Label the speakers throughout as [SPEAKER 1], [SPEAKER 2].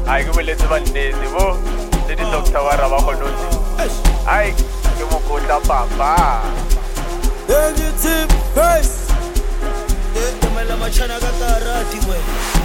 [SPEAKER 1] Ai ke boletse ba nnete bo le di doctor wa ra ba khonotse. Ai ke mo kotla papa.
[SPEAKER 2] Negative face.
[SPEAKER 3] Tomela machana ka karati we.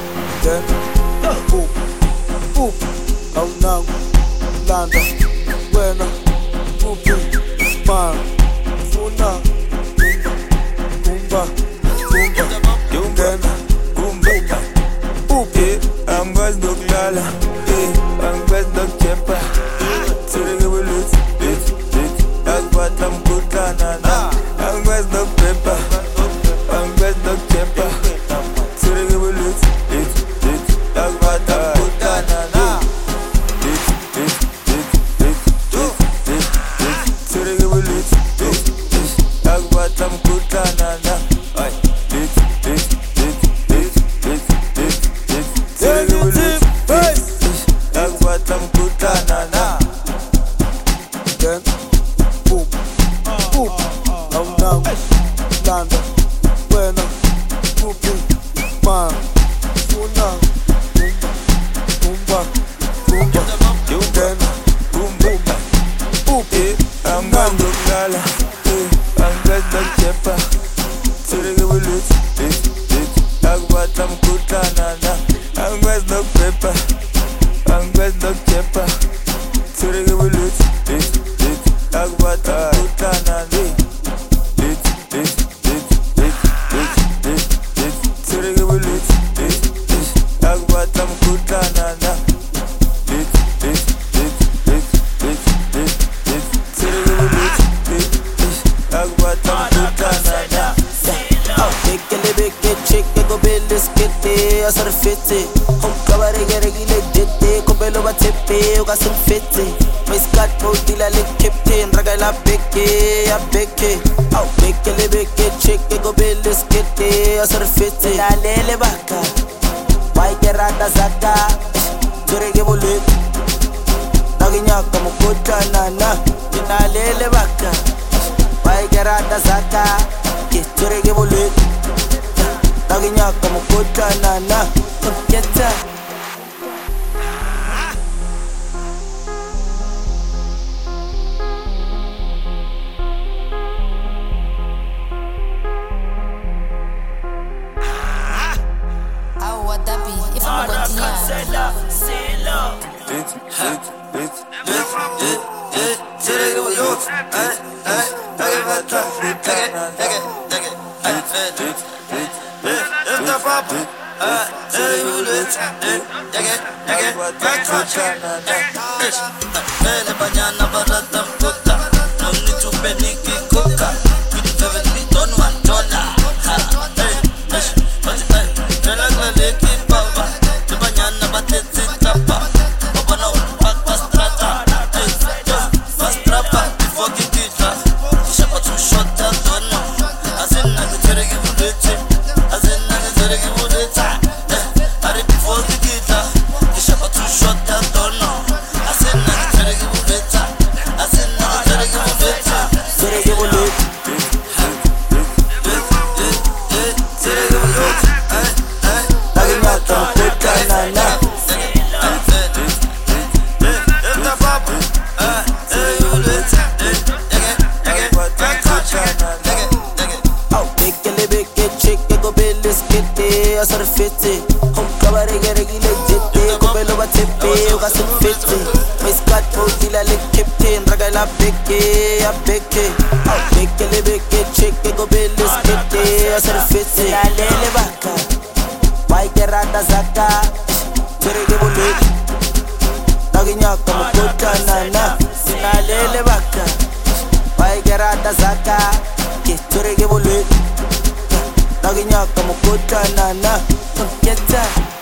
[SPEAKER 2] Awunangu landa wena uphi ma funa kumba yungena kumba uphi angikwazi nokulala angikwazi nokujepa sireke bulut akubata mkhuhlana na angikwazi nokuphepha angikwazi nokujepa sireke bulut akubata mkhuhlana na sireke bulut akubata mkhuhlana na
[SPEAKER 3] Lalele baka, why gerata zaka? Turege bulut, naginya kamu kota nana. Lalele baka, why gerata zaka? Turege bulut, naginya kamu kota nana. Yeta. Naginya kamu kota nana. Yeta.